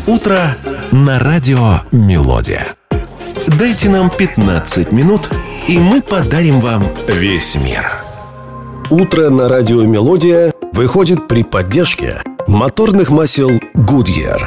Утро на радио «Мелодия». Дайте нам 15 минут, и мы подарим вам весь мир. Утро на радио «Мелодия» выходит при поддержке моторных масел Goodyear.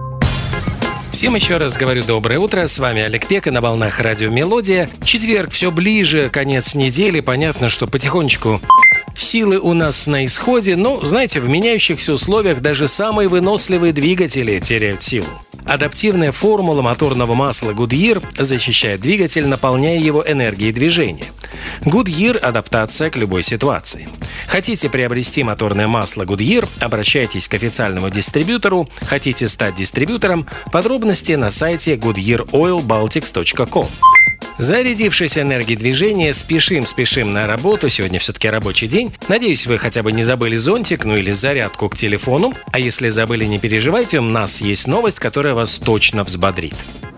Всем еще раз говорю доброе утро, с вами Олег Пека на волнах радио «Мелодия». Четверг все ближе, конец недели, понятно, что потихонечку силы у нас на исходе, но, знаете, в меняющихся условиях даже самые выносливые двигатели теряют силу. Адаптивная формула моторного масла Goodyear защищает двигатель, наполняя его энергией движения. Goodyear – адаптация к любой ситуации. Хотите приобрести моторное масло Goodyear? Обращайтесь к официальному дистрибьютору. Хотите стать дистрибьютором? Подробности на сайте goodyearoilbaltics.com. Зарядившись энергией движения, спешим на работу. Сегодня все-таки рабочий день. Надеюсь, вы хотя бы не забыли зонтик, или зарядку к телефону. А если забыли, не переживайте, у нас есть новость, которая вас точно взбодрит.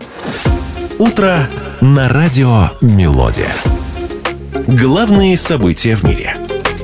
Утро на радио «Мелодия». Главные события в мире.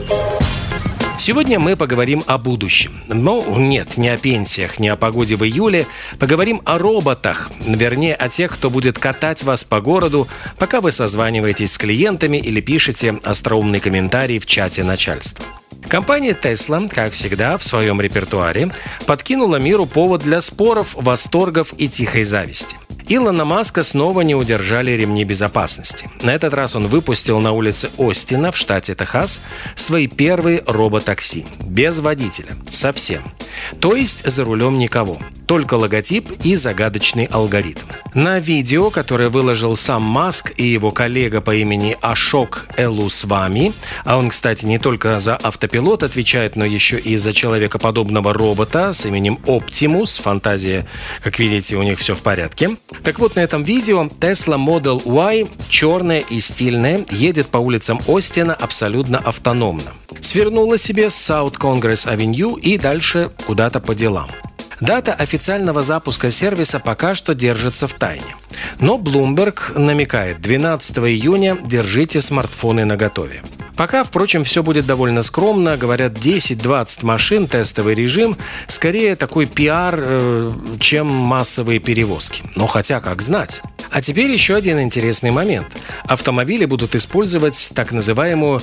Сегодня мы поговорим о будущем. Нет, не о пенсиях, не о погоде в июле. Поговорим о роботах. Вернее, о тех, кто будет катать вас по городу, пока вы созваниваетесь с клиентами или пишете остроумный комментарий в чате начальства. Компания Tesla, как всегда, в своем репертуаре подкинула миру повод для споров, восторгов и тихой зависти. Илона Маска снова не удержали ремни безопасности. На этот раз он выпустил на улице Остина в штате Техас свои первые роботакси. Без водителя. Совсем. То есть за рулем никого. Только логотип и загадочный алгоритм. На видео, которое выложил сам Маск и его коллега по имени Ашок Элусвами, а он, кстати, не только за автопилот отвечает, но еще и за человекоподобного робота с именем Optimus. Фантазия, как видите, у них все в порядке. Так вот, на этом видео Tesla Model Y, черная и стильная, едет по улицам Остина абсолютно автономно. Свернула себе с South Congress Avenue и дальше куда-то по делам. Дата официального запуска сервиса пока что держится в тайне. Но Bloomberg намекает: 12 июня держите смартфоны наготове. Пока, впрочем, все будет довольно скромно. Говорят, 10-20 машин, тестовый режим. Скорее такой пиар, чем массовые перевозки. Но хотя, как знать. А теперь еще один интересный момент. Автомобили будут использовать так называемую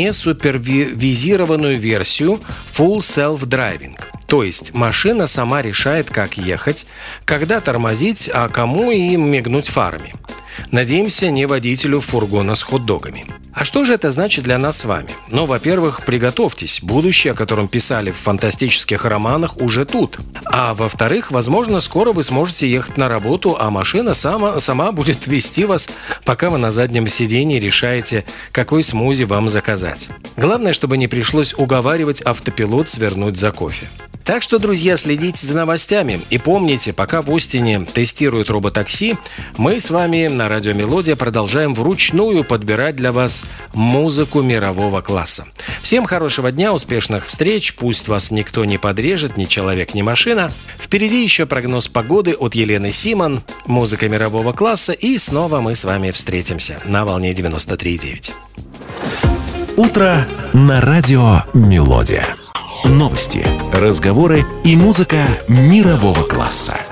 несупервизированную версию Full Self-Driving. То есть машина сама решает, как ехать, когда тормозить, а кому и мигнуть фарами. Надеемся, не водителю фургона с хот-догами. А что же это значит для нас с вами? Во-первых, приготовьтесь. Будущее, о котором писали в фантастических романах, уже тут. А во-вторых, возможно, скоро вы сможете ехать на работу, а машина сама будет вести вас, пока вы на заднем сидении решаете, какой смузи вам заказать. Главное, чтобы не пришлось уговаривать автопилот свернуть за кофе. Так что, друзья, следите за новостями. И помните, пока в Остине тестируют роботакси, мы с вами на радио «Мелодия» продолжаем вручную подбирать для вас музыку мирового класса. Всем хорошего дня, успешных встреч. Пусть вас никто не подрежет, ни человек, ни машина. Впереди еще прогноз погоды от Елены Симон, музыка мирового класса. И снова мы с вами встретимся на волне 93,9. Утро на радио «Мелодия». Новости, разговоры и музыка мирового класса.